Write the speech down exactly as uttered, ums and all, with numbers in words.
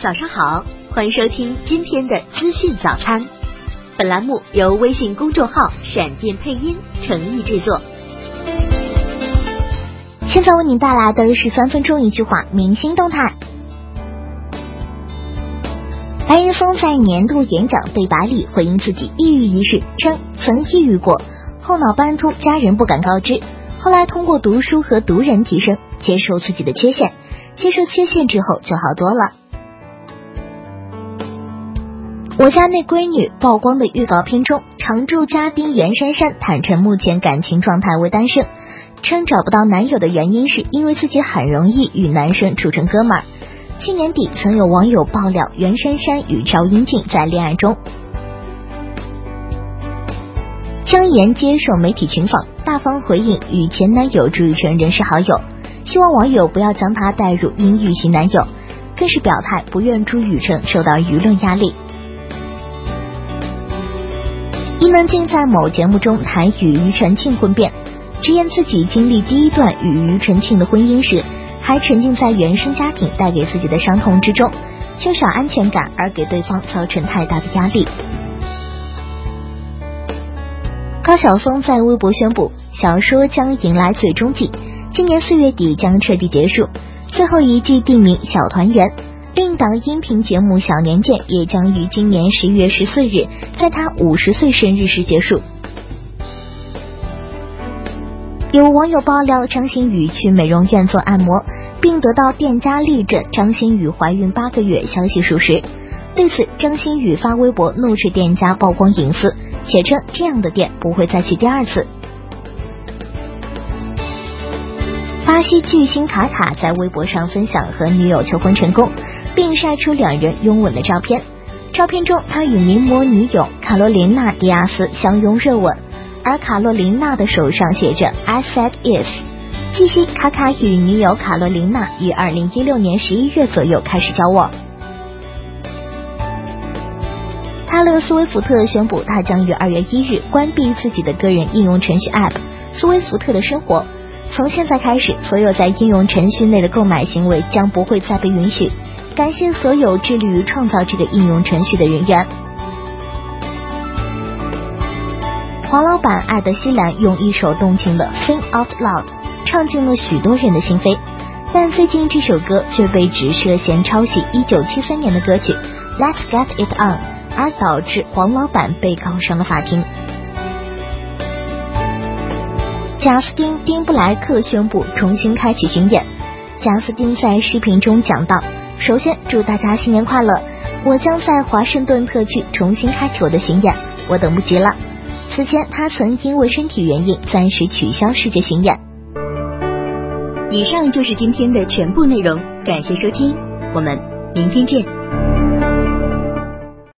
早上好，欢迎收听今天的资讯早餐。本栏目由微信公众号闪电配音诚意制作。 现在为您带来的是三分钟一句话明星动态。白岩松在年度演讲对白里回应自己抑郁一事，称曾抑郁过，后脑斑秃，家人不敢告知，后来通过读书和读人提升，接受自己的缺陷，接受缺陷之后就好多了。我家那闺女曝光的预告片中，常驻嘉宾袁姗姗坦诚目前感情状态为单身，称找不到男友的原因是因为自己很容易与男生处成哥们儿。去年底曾有网友爆料袁姗姗与赵英俊在恋爱中。姜妍接受媒体群访，大方回应与前男友朱雨辰仍是好友，希望网友不要将他带入阴郁型男友，更是表态不愿朱雨辰受到舆论压力。伊能静在某节目中谈与庾澄庆婚变，直言自己经历第一段与庾澄庆的婚姻时，还沉浸在原生家庭带给自己的伤痛之中，缺少安全感而给对方造成太大的压力。高晓松在微博宣布，小说将迎来最终季，今年四月底将彻底结束，最后一季定名小团圆。另一档音频节目《小年鉴》也将于今年十一月十四日在他五十岁生日时结束。有网友爆料张馨予去美容院做按摩，并得到店家力证张馨予怀孕八个月消息属实。对此，张馨予发微博怒斥店家曝光隐私，且称这样的店不会再去第二次。巴西巨星卡卡在微博上分享和女友求婚成功，并晒出两人拥吻的照片。照片中，他与名模女友卡罗琳娜·迪亚斯相拥热吻，而卡罗琳娜的手上写着 I said yes。 据悉，卡卡与女友卡罗琳娜于二零一六年十一月左右开始交往。泰勒·斯威夫特宣布，他将于二月一日关闭自己的个人应用程序 App 斯威夫特的生活。从现在开始，所有在应用程序内的购买行为将不会再被允许。感谢所有致力于创造这个应用程序的人员。黄老板艾德希兰用一首动情的 Sing Out Loud 唱进了许多人的心扉，但最近这首歌却被指涉嫌抄袭一九七三年的歌曲 Let's Get It On， 而导致黄老板被告上了法庭。贾斯汀·丁布莱克宣布重新开启巡演。贾斯汀在视频中讲到，首先祝大家新年快乐，我将在华盛顿特区重新开启我的巡演，我等不及了。此前他曾因为身体原因暂时取消世界巡演。 以上就是今天的全部内容，感谢收听，我们明天见。